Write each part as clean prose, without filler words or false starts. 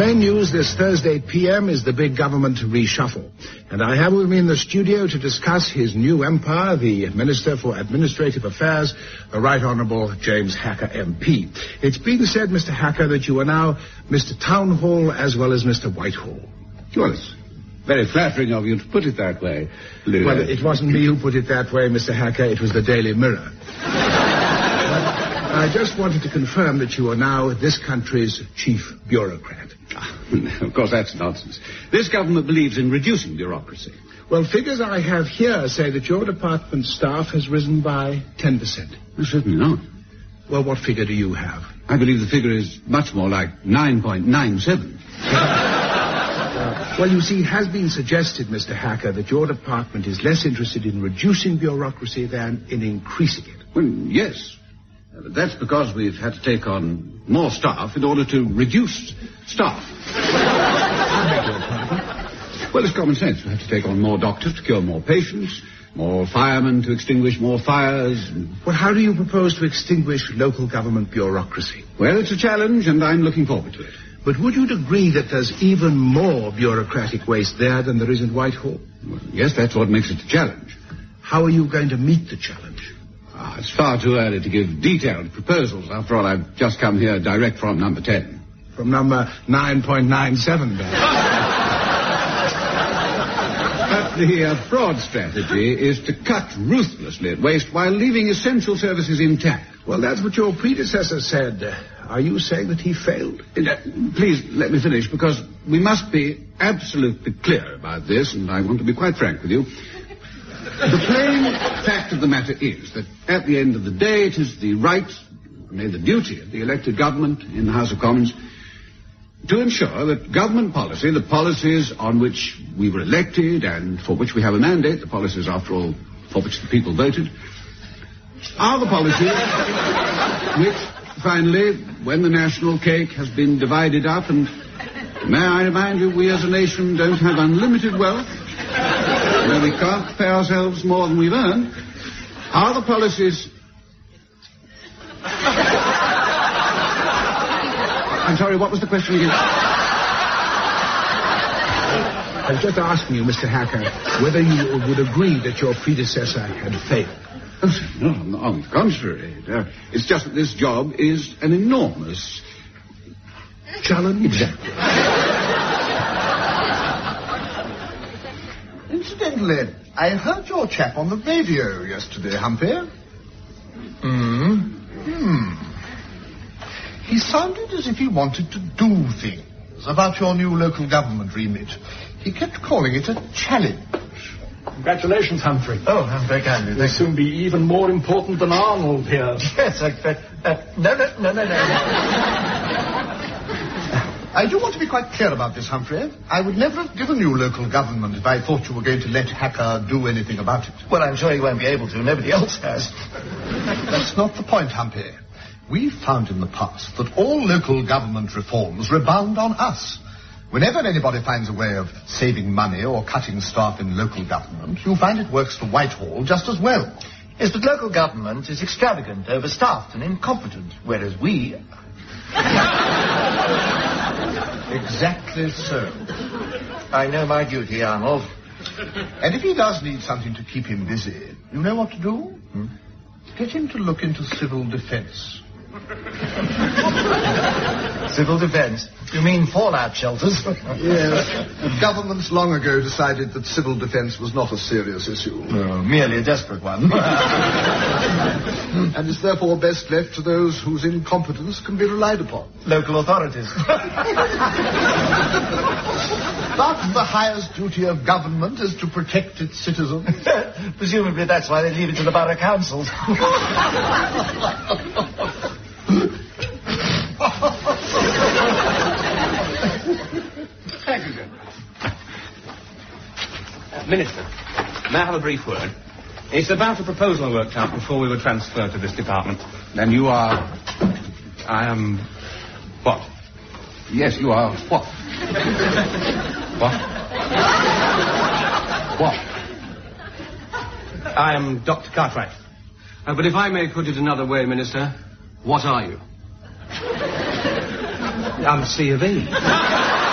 main news this Thursday p.m. is the big government reshuffle. And I have with me in the studio to discuss his new empire, the Minister for Administrative Affairs, the Right Honourable James Hacker MP. It's been said, Mr. Hacker, that you are now Mr. Town Hall as well as Mr. Whitehall. Well, it's very flattering of you to put it that way, Lou. Well, it wasn't me who put it that way, Mr. Hacker. It was the Daily Mirror. I just wanted to confirm that you are now this country's chief bureaucrat. Of course, that's nonsense. This government believes in reducing bureaucracy. Well, figures I have here say that your department's staff has risen by 10%. Well, certainly not. Well, what figure do you have? I believe the figure is much more like 9.97. Well, you see, it has been suggested, Mr. Hacker, that your department is less interested in reducing bureaucracy than in increasing it. Well, yes. That's because we've had to take on more staff in order to reduce staff. I beg your pardon? Well, it's common sense. We have to take on more doctors to cure more patients, more firemen to extinguish more fires. Well, how do you propose to extinguish local government bureaucracy? Well, it's a challenge, and I'm looking forward to it. But would you agree that there's even more bureaucratic waste there than there is in Whitehall? Well, yes, that's what makes it a challenge. How are you going to meet the challenge? It's far too early to give detailed proposals. After all, I've just come here direct from number 10. From number 9.97, then. But the broad strategy is to cut ruthlessly at waste while leaving essential services intact. Well, that's what your predecessor said. Are you saying that he failed? Please, let me finish, because we must be absolutely clear about this, and I want to be quite frank with you. The plain fact of the matter is that at the end of the day, it is the right, nay, the duty of the elected government in the House of Commons to ensure that government policy, the policies on which we were elected and for which we have a mandate, the policies, after all, for which the people voted, are the policies which, finally, when the national cake has been divided up, and may I remind you, we as a nation don't have unlimited wealth, where we can't pay ourselves more than we've earned, are the policies... I'm sorry, what was the question again? I was just asking you, Mr. Hacker, whether you would agree that your predecessor had failed. Oh, no, on the contrary. It's just that this job is an enormous... challenge? Exactly. Incidentally, I heard your chap on the radio yesterday, Humphrey. He sounded as if he wanted to do things about your new local government remit. He kept calling it a challenge. Congratulations, Humphrey. Oh, I'm very kind. You'll soon be even more important than Arnold here. Yes, no. I do want to be quite clear about this, Humphrey. I would never have given you local government if I thought you were going to let Hacker do anything about it. Well, I'm sure he won't be able to. Nobody else has. That's not the point, Humphrey. We've found in the past that all local government reforms rebound on us. Whenever anybody finds a way of saving money or cutting staff in local government, you find it works for Whitehall just as well. Yes, but local government is extravagant, overstaffed and incompetent, whereas we... Exactly so. I know my duty, Arnold. And if he does need something to keep him busy, you know what to do? Get him to look into civil defence. Civil defence? You mean fallout shelters? Yes. Governments long ago decided that civil defence was not a serious issue. No, merely a desperate one. And is therefore best left to those whose incompetence can be relied upon. Local authorities. But the highest duty of government is to protect its citizens. Presumably that's why they leave it to the borough councils. Thank you, sir. Minister, may I have a brief word? It's about a proposal I worked out before we were transferred to this department. And you are... I am... what? Yes, you are what? What? What? I am Dr. Cartwright. But if I may put it another way, Minister, what are you? I'm C of E.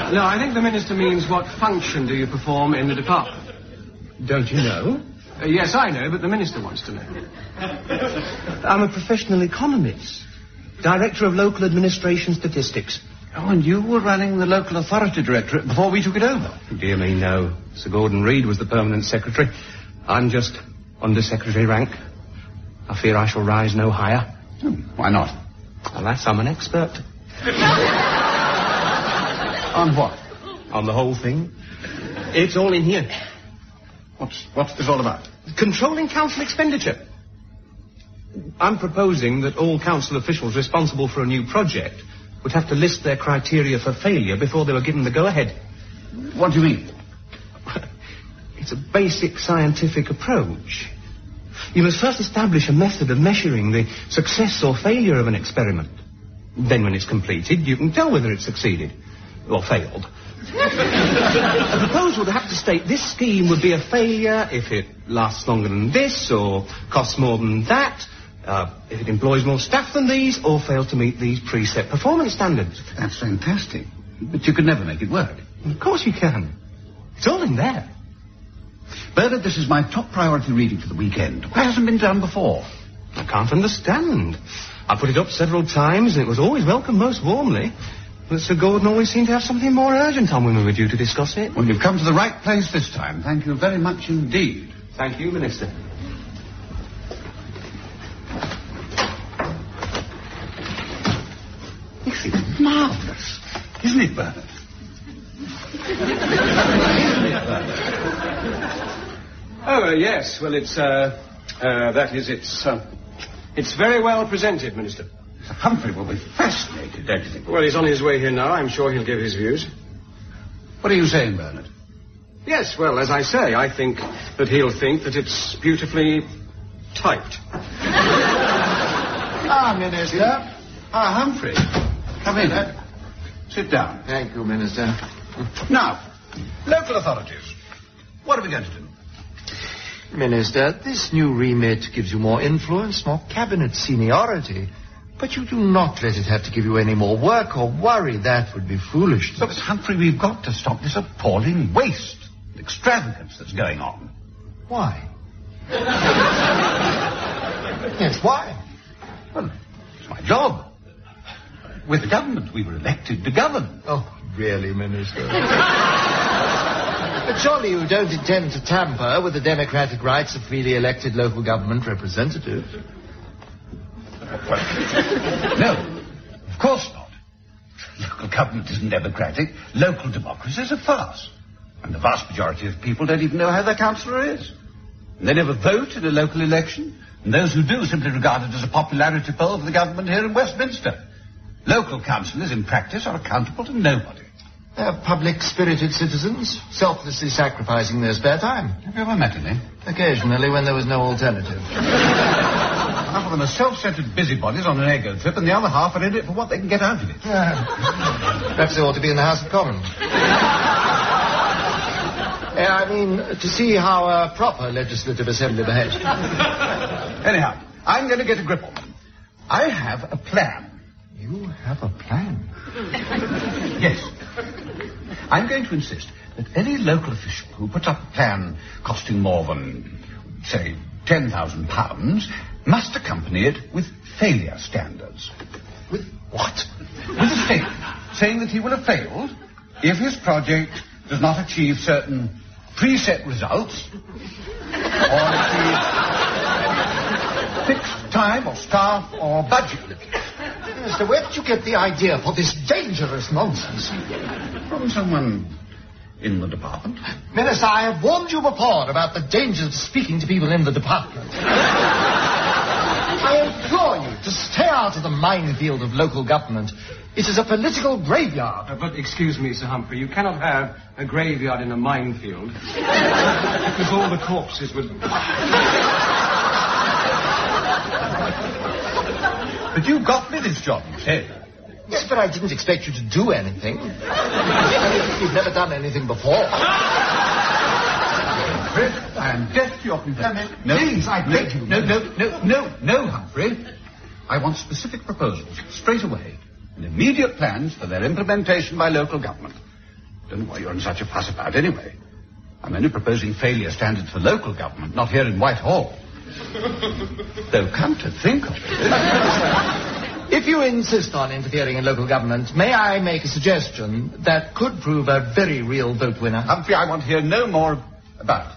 No, I think the Minister means what function do you perform in the department? Don't you know? Yes, I know, but the Minister wants to know. I'm a professional economist, Director of Local Administration Statistics. Oh, and you were running the Local Authority Directorate before we took it over? Dear me, no. Sir Gordon Reed was the permanent secretary. I'm just under-secretary rank. I fear I shall rise no higher. Why not? Alas, I'm an expert. On what? On the whole thing. It's all in here. What's this all about? Controlling council expenditure. I'm proposing that all council officials responsible for a new project would have to list their criteria for failure before they were given the go-ahead. What do you mean? It's a basic scientific approach. You must first establish a method of measuring the success or failure of an experiment. Then when it's completed, you can tell whether it succeeded or failed. A proposal would have to state this scheme would be a failure if it lasts longer than this, or costs more than that, if it employs more staff than these, or fails to meet these preset performance standards. That's fantastic. But you could never make it work. Of course you can. It's all in there. Bernard, this is my top priority reading for the weekend. Why hasn't it been done before? I can't understand. I put it up several times, and it was always welcomed most warmly. But Sir Gordon always seemed to have something more urgent on when we were due to discuss it. Well, you've come to the right place this time. Thank you very much indeed. Thank you, Minister. This is marvellous. Isn't it, Bernard? Oh, yes. Well, it's very well presented, Minister. Sir Humphrey will be fascinated, don't you think? Well, he's on his way here now. I'm sure he'll give his views. What are you saying, Bernard? Yes, well, as I say, I think that he'll think that it's beautifully typed. Minister. Humphrey. Come in. Sit down. Thank you, Minister. Now, local authorities. What are we going to do? Minister, this new remit gives you more influence, more cabinet seniority. But you do not let it have to give you any more work or worry. That would be foolishness. But, Humphrey, we've got to stop this appalling waste, extravagance that's going on. Why? Yes, why? Well, it's my job. With the government, we were elected to govern. Oh, really, Minister? But surely you don't intend to tamper with the democratic rights of freely elected local government representatives? No, of course not. Local government isn't democratic. Local democracy is a farce. And the vast majority of people don't even know how their councillor is. And they never vote in a local election. And those who do simply regard it as a popularity poll for the government here in Westminster. Local councillors, in practice, are accountable to nobody. They're public-spirited citizens, selflessly sacrificing their spare time. Have you ever met any? Occasionally, when there was no alternative. Half of them are self-centered busybodies on an ego trip, and the other half are in it for what they can get out of it. Perhaps they ought to be in the House of Commons. I mean, to see how a proper legislative assembly behaves. Anyhow, I'm going to get a grip on them. I have a plan. You have a plan? Yes. I'm going to insist that any local official who puts up a plan costing more than, say, £10,000 must accompany it with failure standards. With what? With a statement saying that he will have failed if his project does not achieve certain preset results or achieve fixed time or staff or budget limits. Minister, where did you get the idea for this dangerous nonsense? From someone in the department. Minister, I have warned you before about the dangers of speaking to people in the department. I implore you to stay out of the minefield of local government. It is a political graveyard. But excuse me, Sir Humphrey, you cannot have a graveyard in a minefield. Because all the corpses would... But you got me this job, you said. Yes, but I didn't expect you to do anything. I mean, you've never done anything before. Humphrey, I am deaf to your complaint. No, please, I beg you. No, Humphrey. I want specific proposals straight away and immediate plans for their implementation by local government. Don't know why you're in such a fuss about anyway. I'm only proposing failure standards for local government, not here in Whitehall. Though, come to think of it... If you insist on interfering in local government, may I make a suggestion that could prove a very real vote winner? Humphrey, I want to hear no more about it.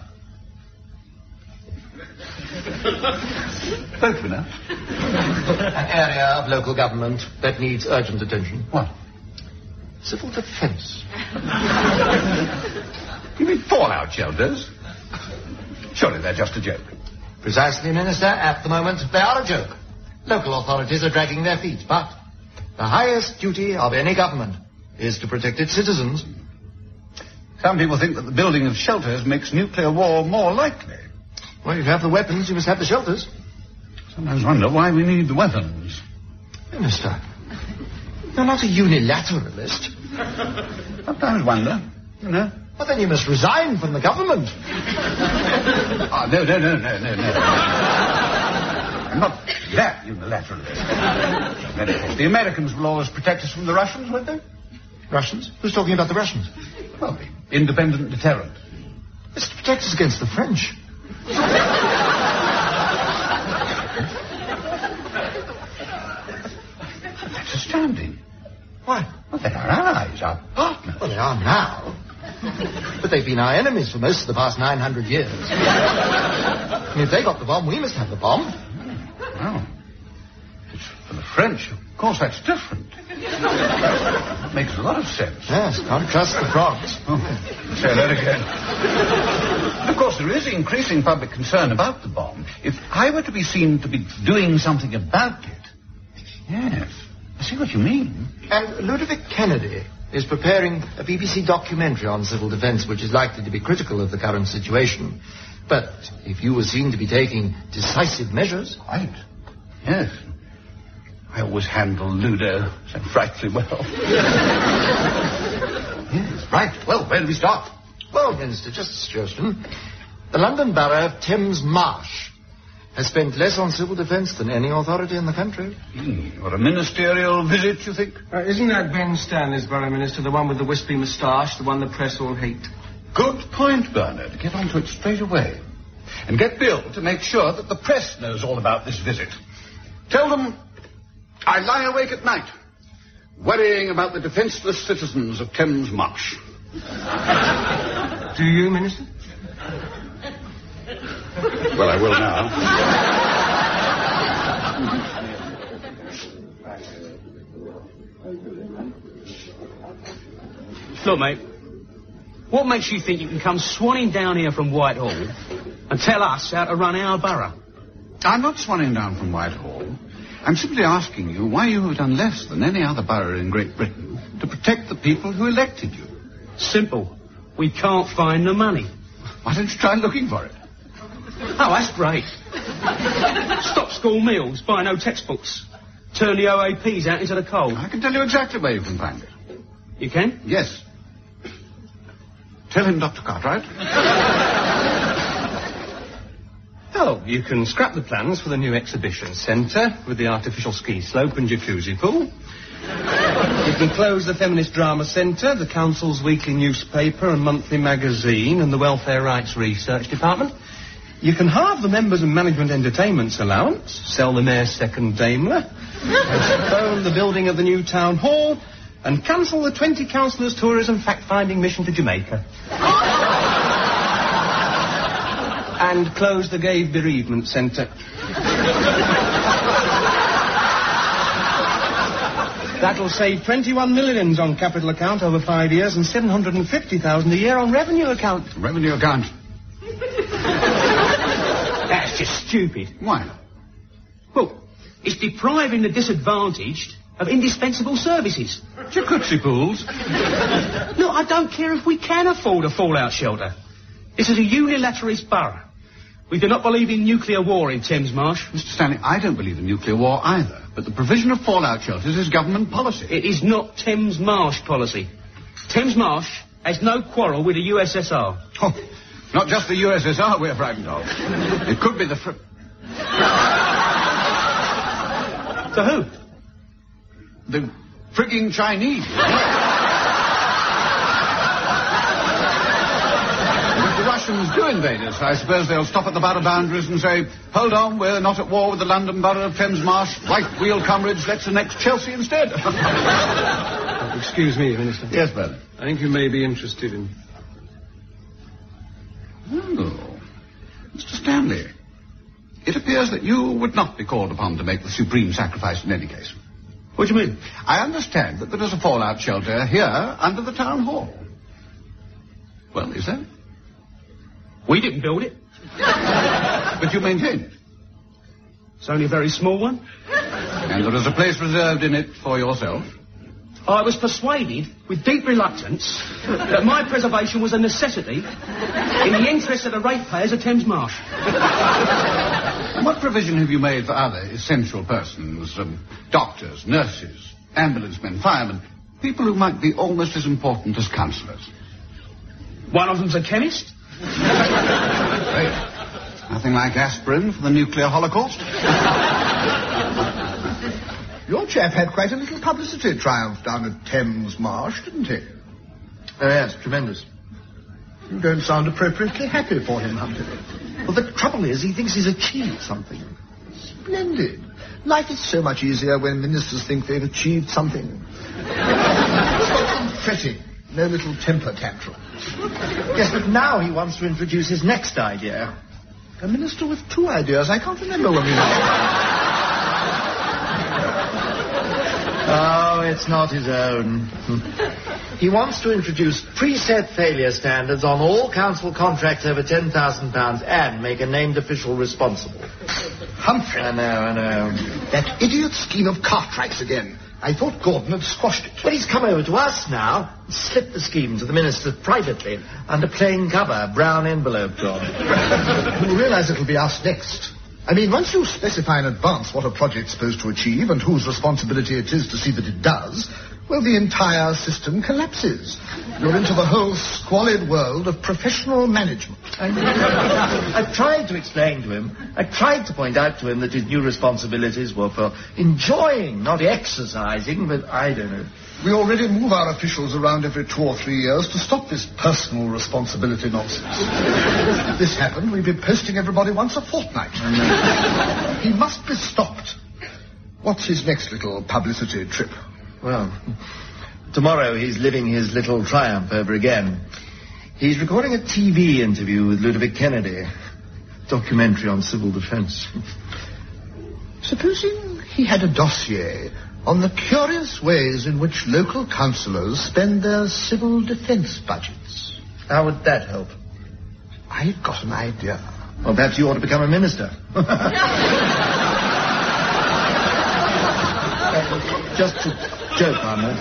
Vote winner? An area of local government that needs urgent attention. What? Civil defense. You mean fallout shelters? Surely they're just a joke. Precisely, Minister. At the moment, they are a joke. Local authorities are dragging their feet, but the highest duty of any government is to protect its citizens. Some people think that the building of shelters makes nuclear war more likely. Well, you have the weapons, you must have the shelters. Sometimes wonder why we need the weapons. Minister, you're not a unilateralist. Sometimes wonder, you know. Well, then you must resign from the government. Oh, no. I'm not that unilateralist. Then, of course, the Americans will always protect us from the Russians, won't they? Russians? Who's talking about the Russians? Well, the independent deterrent. It's to protect us against the French. That's astounding. Why? Well, they're our allies, our partners. Well, they are now. But they've been our enemies for most of the past 900 years. And if they got the bomb, we must have the bomb. Well, it's for the French. Of course, that's different. That makes a lot of sense. Yes, can't trust the frogs. Oh, say that again. Of course, there is increasing public concern about the bomb. If I were to be seen to be doing something about it... Yes, I see what you mean. And Ludovic Kennedy is preparing a BBC documentary on civil defense, which is likely to be critical of the current situation. But if you were seen to be taking decisive measures... Right. Yes. I always handle Ludo so frightfully well. Yes, right. Well, where do we start? Well, Minister, just a suggestion. The London Borough of Thames Marsh has spent less on civil defence than any authority in the country. Or a ministerial visit, you think? Isn't that Ben Stanley's Borough Minister, the one with the wispy moustache, the one the press all hate? Good point, Bernard. Get onto it straight away. And get Bill to make sure that the press knows all about this visit. Tell them I lie awake at night, worrying about the defenceless citizens of Thames Marsh. Do you, Minister? Well, I will now. Look, mate, what makes you think you can come swanning down here from Whitehall and tell us how to run our borough? I'm not swanning down from Whitehall. I'm simply asking you why you have done less than any other borough in Great Britain to protect the people who elected you. Simple. We can't find the money. Why don't you try looking for it? Oh, that's great. Stop school meals, buy no textbooks, turn the OAPs out into the cold. I can tell you exactly where you can find it. You can? Yes. Tell him, Dr. Cartwright. Oh, you can scrap the plans for the new exhibition centre with the artificial ski slope and jacuzzi pool. You can close the Feminist Drama Centre, the Council's weekly newspaper and monthly magazine, and the Welfare Rights Research Department. You can halve the members and management entertainments allowance, sell the mayor's second Daimler, postpone the building of the new town hall, and cancel the 20 councillors' tourism fact-finding mission to Jamaica. And close the Gay Bereavement Centre. That'll save 21 millions on capital account over 5 years and 750,000 a year on revenue account. Revenue account. That's just stupid. Why? Well, it's depriving the disadvantaged of indispensable services. Jacuzzi pools. No, I don't care if we can afford a fallout shelter. This is a unilateralist borough. We do not believe in nuclear war in Thames Marsh. Mr. Stanley, I don't believe in nuclear war either, but the provision of fallout shelters is government policy. It is not Thames Marsh policy. Thames Marsh has no quarrel with the USSR. Oh, not just the USSR we're frightened of. It could be the... To who? The frigging Chinese. Russians do invade us, I suppose they'll stop at the borough boundaries and say, hold on, we're not at war with the London Borough of Thames Marsh. Right wheel, comrades, let's annex Chelsea instead. Excuse me, Minister. Yes, Bernard. I think you may be interested in... Oh, Mr. Stanley, it appears that you would not be called upon to make the supreme sacrifice in any case. What do you mean? I understand that there is a fallout shelter here under the town hall. Well, is there? We didn't build it. But you maintain it. It's only a very small one. And there is a place reserved in it for yourself. I was persuaded, with deep reluctance, that my preservation was a necessity in the interest of the ratepayers of Thames Marsh. And what provision have you made for other essential persons? Doctors, nurses, ambulance men, firemen, people who might be almost as important as councillors? One of them's a chemist. Great. Nothing like aspirin for the nuclear holocaust? Your chap had quite a little publicity triumph down at Thames Marsh, didn't he? Oh, yes, tremendous. You don't sound appropriately happy for him, Humphrey. Well, the trouble is, he thinks he's achieved something. Splendid. Life is so much easier when ministers think they've achieved something. Stop them fretting. No little temper tantrum. Yes, but now he wants to introduce his next idea. A minister with two ideas. I can't remember when we met. Oh, it's not his own. He wants to introduce preset failure standards on all council contracts over £10,000 and make a named official responsible. Humphrey. I know. That idiot scheme of Cartwright's again. I thought Gordon had squashed it. But he's come over to us now and slipped the scheme to the minister privately under plain cover, brown envelope job. You realise it'll be us next. I mean, once you specify in advance what a project's supposed to achieve and whose responsibility it is to see that it does, well, the entire system collapses. You're into the whole squalid world of professional management. I've tried to explain to him. I tried to point out to him that his new responsibilities were for enjoying, not exercising, but I don't know. We already move our officials around every 2 or 3 years to stop this personal responsibility nonsense. If this happened, we'd be posting everybody once a fortnight. He must be stopped. What's his next little publicity trip? Well, tomorrow he's living his little triumph over again. He's recording a TV interview with Ludovic Kennedy. Documentary on civil defence. Supposing he had a dossier on the curious ways in which local councillors spend their civil defence budgets. How would that help? I've got an idea. Well, perhaps you ought to become a minister. Just a joke, Arnold.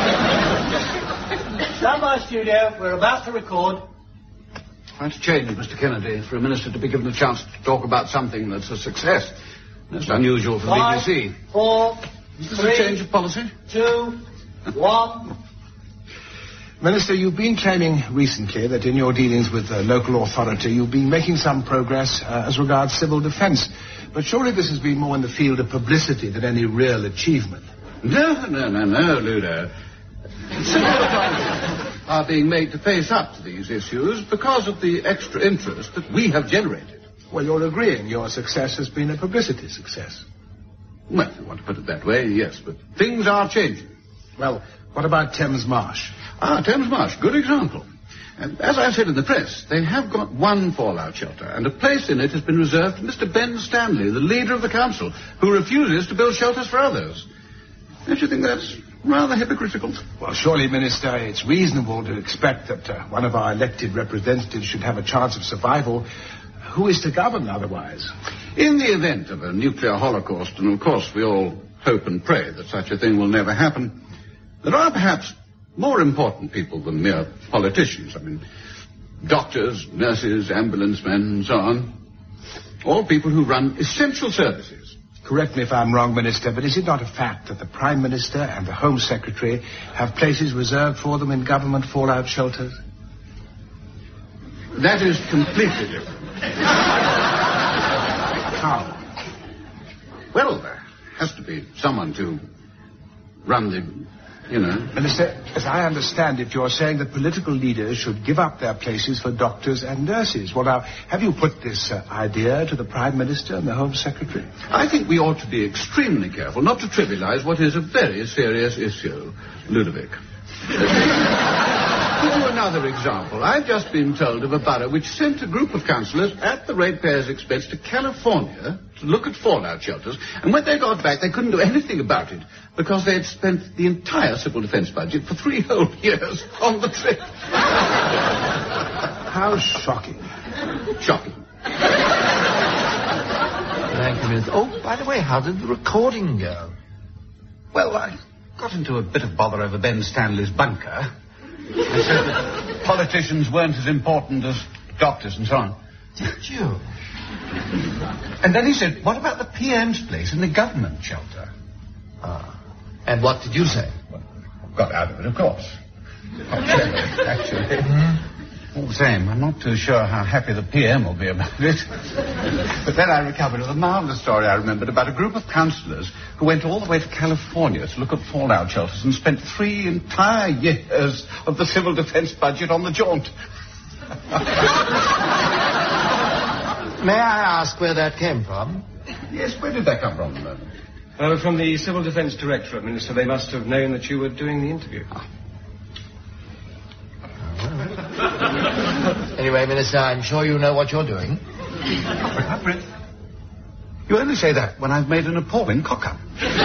Stand by, studio. We're about to record. Quite a change, Mr. Kennedy, for a minister to be given a chance to talk about something that's a success. That's unusual for the BBC. 5, 4, Is this a change of policy? 2, 1. Minister, you've been claiming recently that in your dealings with the local authority you've been making some progress as regards civil defence. But surely this has been more in the field of publicity than any real achievement. No, Ludo. Civil authorities are being made to face up to these issues because of the extra interest that we have generated. Well, you're agreeing your success has been a publicity success. Well, if you want to put it that way, yes, but things are changing. Well, what about Thames Marsh? Thames Marsh, good example. And as I said in the press, they have got one fallout shelter, and a place in it has been reserved to Mr. Ben Stanley, the leader of the council, who refuses to build shelters for others. Don't you think that's rather hypocritical? Well, surely, Minister, it's reasonable to expect that one of our elected representatives should have a chance of survival. Who is to govern otherwise? In the event of a nuclear holocaust, and of course we all hope and pray that such a thing will never happen, there are perhaps more important people than mere politicians. I mean, doctors, nurses, ambulance men, and so on. All people who run essential services. Correct me if I'm wrong, Minister, but is it not a fact that the Prime Minister and the Home Secretary have places reserved for them in government fallout shelters? That is completely different. How? Well, there has to be someone to run the you know. Minister, as I understand it, you're saying that political leaders should give up their places for doctors and nurses. Well, now, have you put this idea to the Prime Minister and the Home Secretary? I think we ought to be extremely careful not to trivialize what is a very serious issue, Ludovic. To give you another example, I've just been told of a borough which sent a group of councillors at the ratepayers' expense to California to look at fallout shelters, and when they got back, they couldn't do anything about it because they had spent the entire civil defence budget for 3 whole years on the trip. How shocking. Shocking. Thank you, Minister. Oh, by the way, how did the recording go? Well, I got into a bit of bother over Ben Stanley's bunker. I said that politicians weren't as important as doctors and so on. Did you? And then he said, what about the PM's place in the government shelter? And what did you say? Well, got out of it, of course. Actually. All the same, I'm not too sure how happy the PM will be about it. But then I recovered a marvellous story I remembered about a group of councillors who went all the way to California to look at fallout shelters and spent 3 entire years of the civil defence budget on the jaunt. May I ask where that came from? Yes, where did that come from? From the Civil Defence Directorate, Minister. They must have known that you were doing the interview. Anyway, Minister, I'm sure you know what you're doing. Humphrey, you only say that when I've made an appalling cock-up.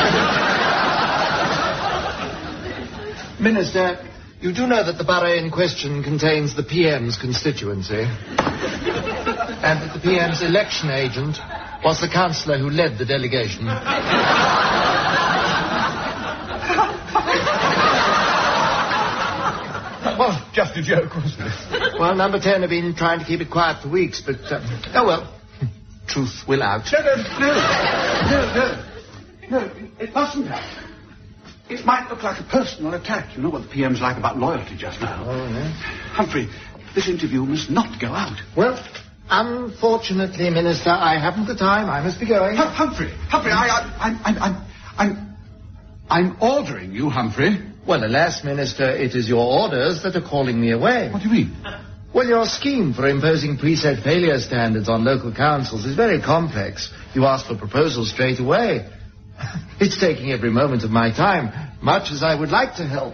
Minister, you do know that the borough in question contains the PM's constituency. And that the PM's election agent was the councillor who led the delegation. Well, just a joke, wasn't it? Well, Number 10 have been trying to keep it quiet for weeks, but... oh, well. Truth will out. No, it mustn't have. It might look like a personal attack. You know what the PM's like about loyalty just now. Oh, yeah. Humphrey, this interview must not go out. Well, unfortunately, Minister, I haven't the time. I must be going. Humphrey, I'm ordering you, Humphrey. Well, alas, Minister, it is your orders that are calling me away. What do you mean? Well, your scheme for imposing preset failure standards on local councils is very complex. You asked for proposals straight away. It's taking every moment of my time, much as I would like to help.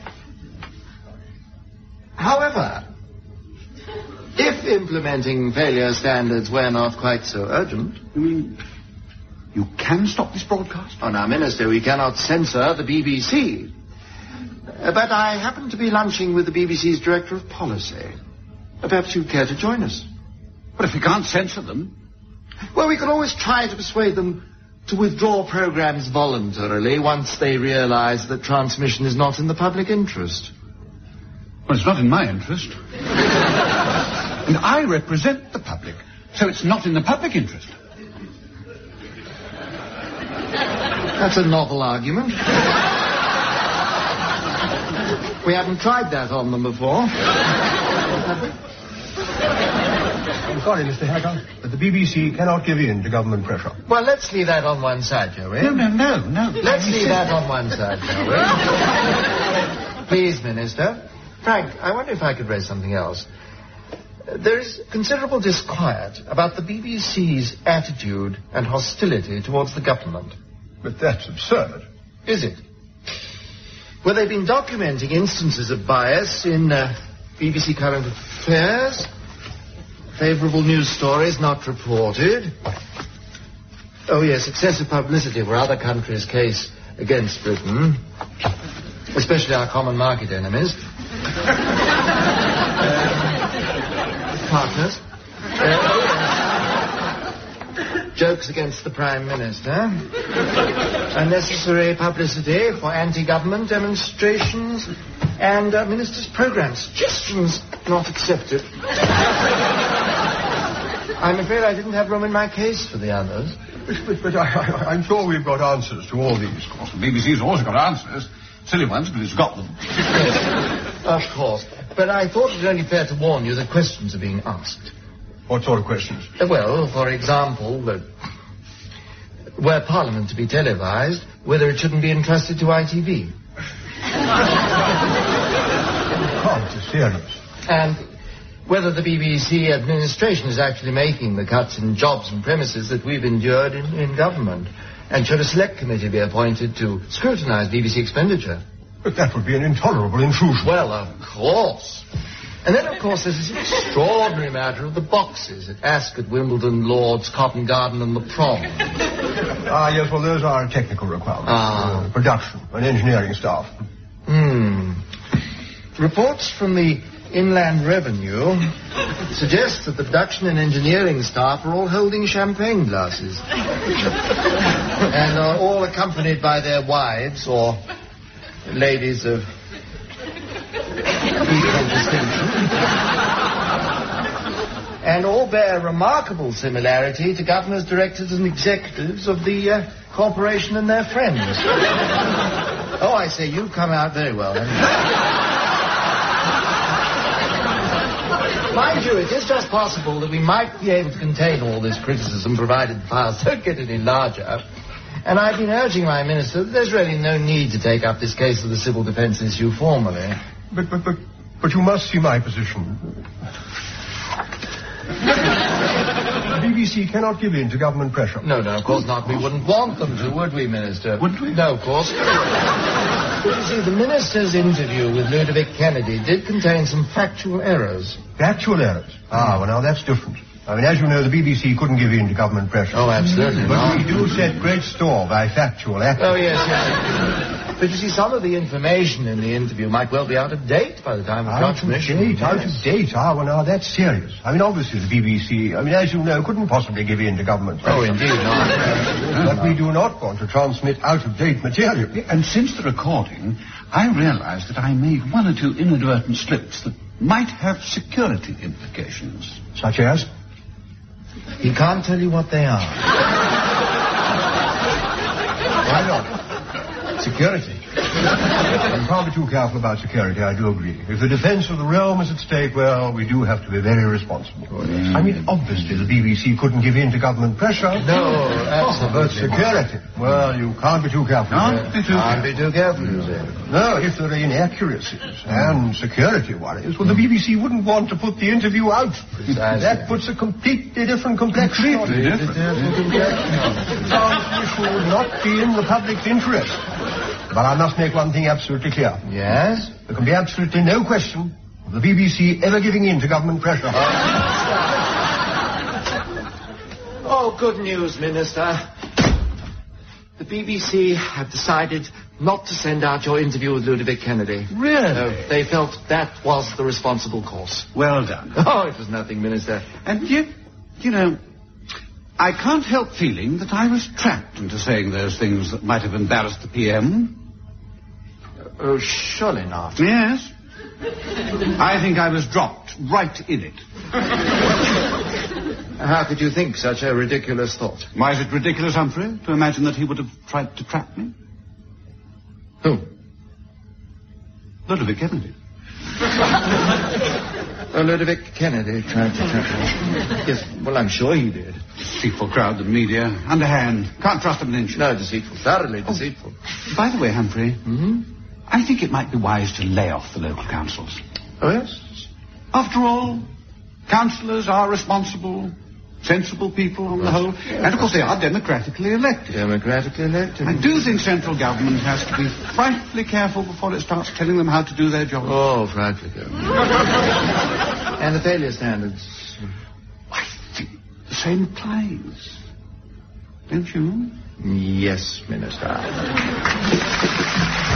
However, if implementing failure standards were not quite so urgent... You mean you can stop this broadcast? Oh, now, Minister, we cannot censor the BBC. But I happen to be lunching with the BBC's Director of Policy. Perhaps you'd care to join us. But if we can't censor them... Well, we can always try to persuade them to withdraw programs voluntarily once they realize that transmission is not in the public interest. Well, it's not in my interest. And I represent the public, so it's not in the public interest. That's a novel argument. We haven't tried that on them before. I'm sorry, Mr. Hacker, but the BBC cannot give in to government pressure. Well, let's leave that on one side, shall we? No. Let's leave that on one side, shall we? Please, Minister. Frank, I wonder if I could raise something else. There is considerable disquiet about the BBC's attitude and hostility towards the government. But that's absurd. Is it? Well, they've been documenting instances of bias in BBC Current Affairs, favourable news stories not reported. Oh, yes, excessive publicity for other countries' case against Britain, especially our common market enemies. Partners. Jokes against the Prime Minister. Unnecessary publicity for anti-government demonstrations. And Minister's programme suggestions not accepted. I'm afraid I didn't have room in my case for the others. But I'm sure we've got answers to all these. Of course, the BBC's always got answers. Silly ones, but it's got them. Yes, of course. But I thought it only fair to warn you that questions are being asked. What sort of questions? Well, for example, were Parliament to be televised, whether it shouldn't be entrusted to ITV. God, it's serious. And whether the BBC administration is actually making the cuts in jobs and premises that we've endured in government. And should a select committee be appointed to scrutinise BBC expenditure? But that would be an intolerable intrusion. Well, of course. And then, of course, there's this extraordinary matter of the boxes at Ascot, Wimbledon, Lord's, Covent Garden and the Prom. Yes, well, those are technical requirements. Production and engineering staff. Reports from the Inland Revenue suggest that the production and engineering staff are all holding champagne glasses. And are all accompanied by their wives or ladies of equal distinction. And all bear remarkable similarity to governors, directors and executives of the corporation and their friends. Oh, I say, you've come out very well, haven't you? Mind you, it is just possible that we might be able to contain all this criticism provided the files don't get any larger. And I've been urging my minister that there's really no need to take up this case of the civil defence issue formally. But you must see my position. The BBC cannot give in to government pressure. No, of course not. We wouldn't want them to, would we, Minister? Wouldn't we? No, of course. But you see, the minister's interview with Ludovic Kennedy did contain some factual errors. Factual errors? Well, now that's different. I mean, as you know, the BBC couldn't give in to government pressure. Oh, absolutely But not. we do set great store by factual accuracy. Oh, yes. But you see, some of the information in the interview might well be out of date by the time of transmission. Out of date? Well, now that's serious. I mean, obviously the BBC, as you know, couldn't possibly give in to government pressure. Oh, indeed not. But we do not want to transmit out-of-date material. And since the recording, I realized that I made one or two inadvertent slips that might have security implications. Such as? He can't tell you what they are. Why not? Security. I'm probably too careful about security, I do agree. If the defence of the realm is at stake, well, we do have to be very responsible. I mean, obviously the BBC couldn't give in to government pressure. No, absolutely. But security, well, you can't be too careful. Can't be too careful, you say. No, if there are inaccuracies and security worries, well, the BBC wouldn't want to put the interview out. Precisely. That puts a completely different complexion on it. Transmission would not be in the public's interest. But I must make one thing absolutely clear. Yes? There can be absolutely no question of the BBC ever giving in to government pressure. Oh, good news, Minister. The BBC have decided not to send out your interview with Ludovic Kennedy. Really? No, they felt that was the responsible course. Well done. Oh, it was nothing, Minister. And yet, you know, I can't help feeling that I was trapped into saying those things that might have embarrassed the PM. Oh, surely not. Yes. I think I was dropped right in it. How could you think such a ridiculous thought? Why is it ridiculous, Humphrey, to imagine that he would have tried to trap me? Who? Ludovic Kennedy. Oh, Ludovic Kennedy tried to trap me. Yes, well, I'm sure he did. Deceitful crowd, the media. Underhand. Can't trust them an inch. No, deceitful. Thoroughly deceitful. By the way, Humphrey, I think it might be wise to lay off the local councils. Oh, yes? After all, councillors are responsible, sensible people on the whole. And, of course, they are democratically elected. Democratically elected? I do think central government has to be frightfully careful before it starts telling them how to do their job. Oh, frightfully careful. And the failure standards? I think the same applies. Don't you? Yes, Minister.